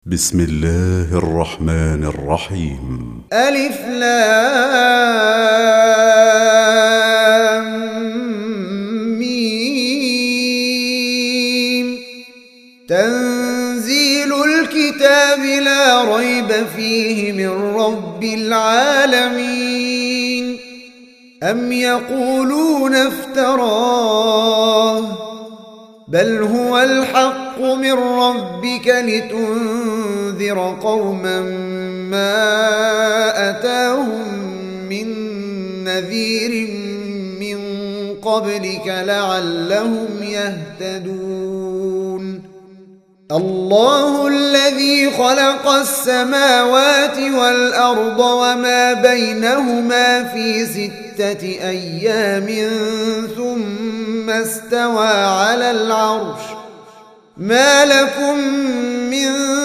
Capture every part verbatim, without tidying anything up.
بسم الله الرحمن الرحيم. ألف لام ميم. تنزيل الكتاب لا ريب فيه من رب العالمين. أم يقولون افتراه بل هو الحق من ربك لتنذر قوما ما أتاهم من نذير من قبلك لعلهم يهتدون. الله الذي خلق السماوات والأرض وما بينهما في ستة أيام ثم استوى على العرش ما لكم من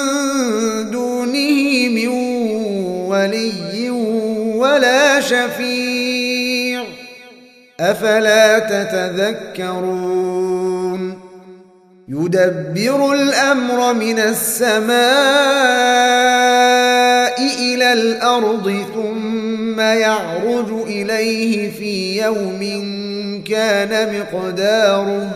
دونه من ولي ولا شفيع أفلا تتذكرون. يدبر الأمر من السماء إلى الأرض ثم يعرج إليه في يوم كان مقداره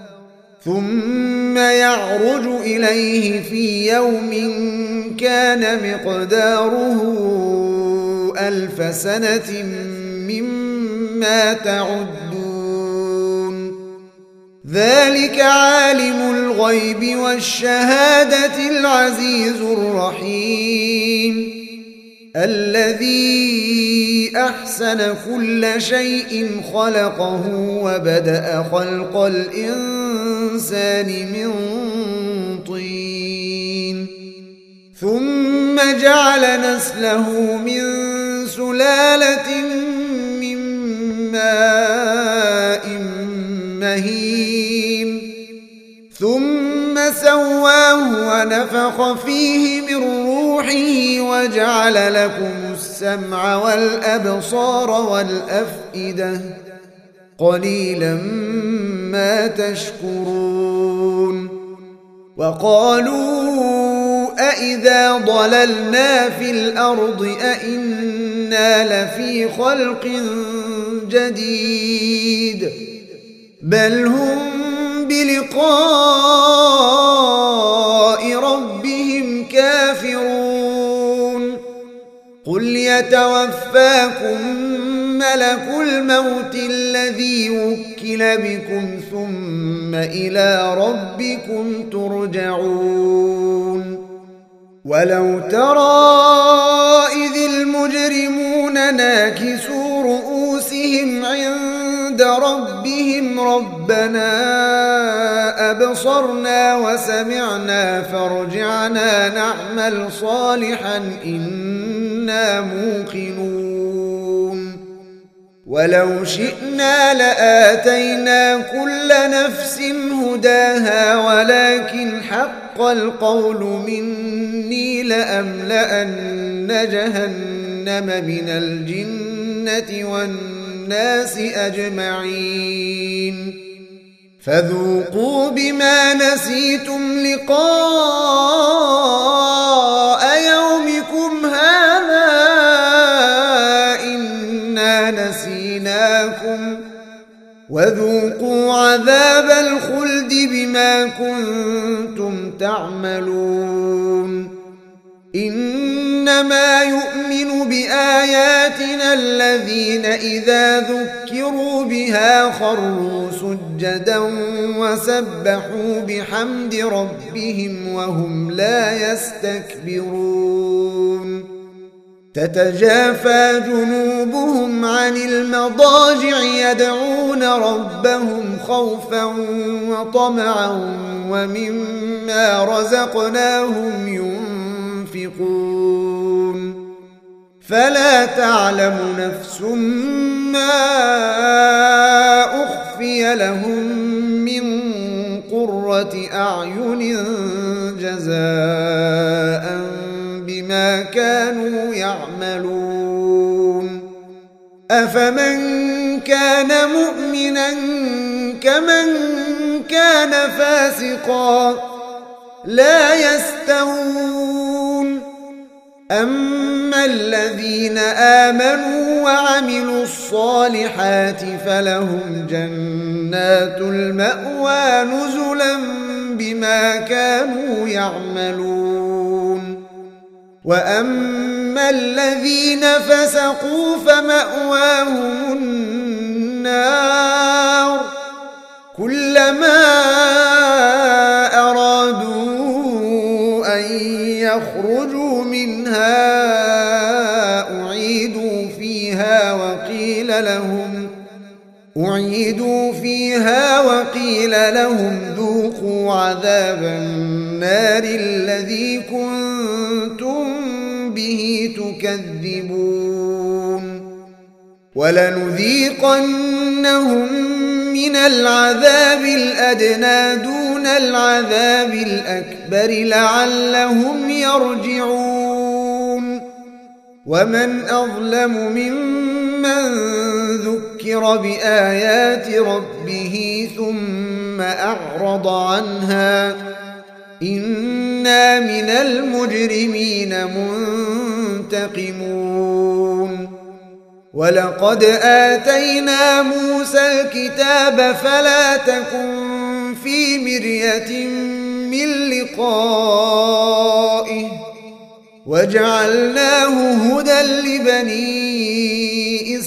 ثم يعرج إليه في يوم كان مقداره ألف سنة مما تعدون. ذلك عالم الغيب والشهادة العزيز الرحيم الذي أحسن كل شيء خلقه وبدأ خلق الإنسان من طين ثم جعل نسله من سلالة من ماء مهين ثم سواه ونفخ فيه من روحه وجعل لكم السمع والأبصار والأفئدة قليلا ما تشكرون. وقالوا أإذا ضللنا في الأرض أإنا لفي خلق جديد بل هم بلقاء ربهم كافرون. قل يتوفاكم ملك الموت الذي وكل بكم ثم إلى ربكم ترجعون. ولو ترى إذ المجرمون ناكسوا رؤوسهم عند ربهم ربنا أبصرنا وسمعنا فارجعنا نعمل صالحا إنا موقنون. ولو شئنا لآتينا كل نفس هداها ولكن حق القول مني لأملأن جهنم من الجنة والناس أجمعين فذوقوا بما نسيتم لقاء يومكم هذا إنا نسيناكم وذوقوا عذاب الخلد بما كنتم تعملون. إنما يؤمن بآياتنا الذين إذا ذكروا بها خروا سجدا وسبحوا بحمد ربهم وهم لا يستكبرون. تتجافى جنوبهم عن المضاجع يدعون ربهم خوفا وطمعا ومما رزقناهم ينفقون. فلا تعلم نفس ما أخفي لهم من قرة أعين جزاء بما كانوا يعملون. أفمن كان مؤمنا كمن كان فاسقا لا يستوون أما الذين آمنوا وعملوا الصالحات فلهم جنات المأوى نزلا بما كانوا يعملون وأما الذين فسقوا فمأواهم النار كلما أرادوا أن يخرجوا منها أعيدوا فيها وقيل لهم أعيدوا فيها وقيل لهم ذوقوا عذاب النار الذي كنتم به تكذبون ولنذيقنهم من العذاب الأدنى دون العذاب الأكبر لعلهم يرجعون ومن أظلم ممن ذكر بآيات ربه ثم أعرض عنها إنا من المجرمين منتقمون ولقد آتينا موسى الكتاب فلا تكن في مرية من لقائه وجعلناه هدى لبني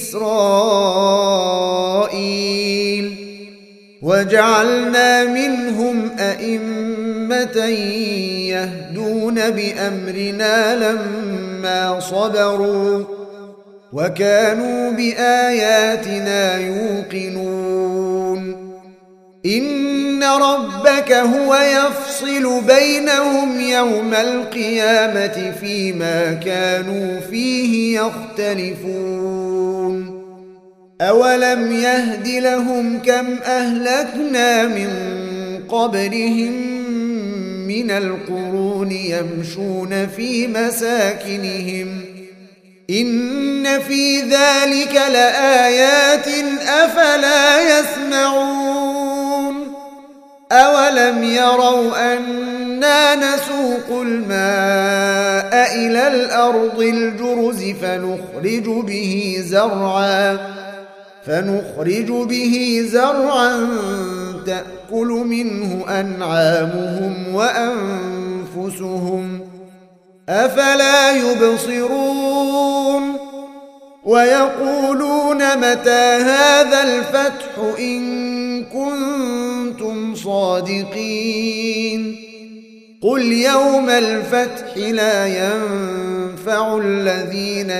إسرائيل وجعلنا منهم أئمة يهدون بأمرنا لما صبروا وكانوا بآياتنا يوقنون إن ربك هو يفصل بينهم يوم القيامة فيما كانوا فيه يختلفون أولم يهد لهم كم أهلكنا من قبلهم من القرون يمشون في مساكنهم إن في ذلك لآيات أفلا يسمعون أولم يروا أنا نسوق الماء إلى الأرض الجرز فنخرج به زرعا فنخرج به زرعا تأكل منه أنعامهم وأنفسهم أفلا يبصرون ويقولون متى هذا الفتح إن كنتم صادقين قل يوم الفتح لا ينفع الذين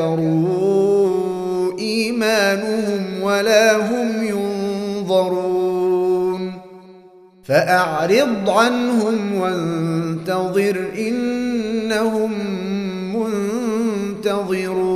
كفروا إيمانهم ولا هم ينظرون فأعرض عنهم وانتظر إنهم منتظرون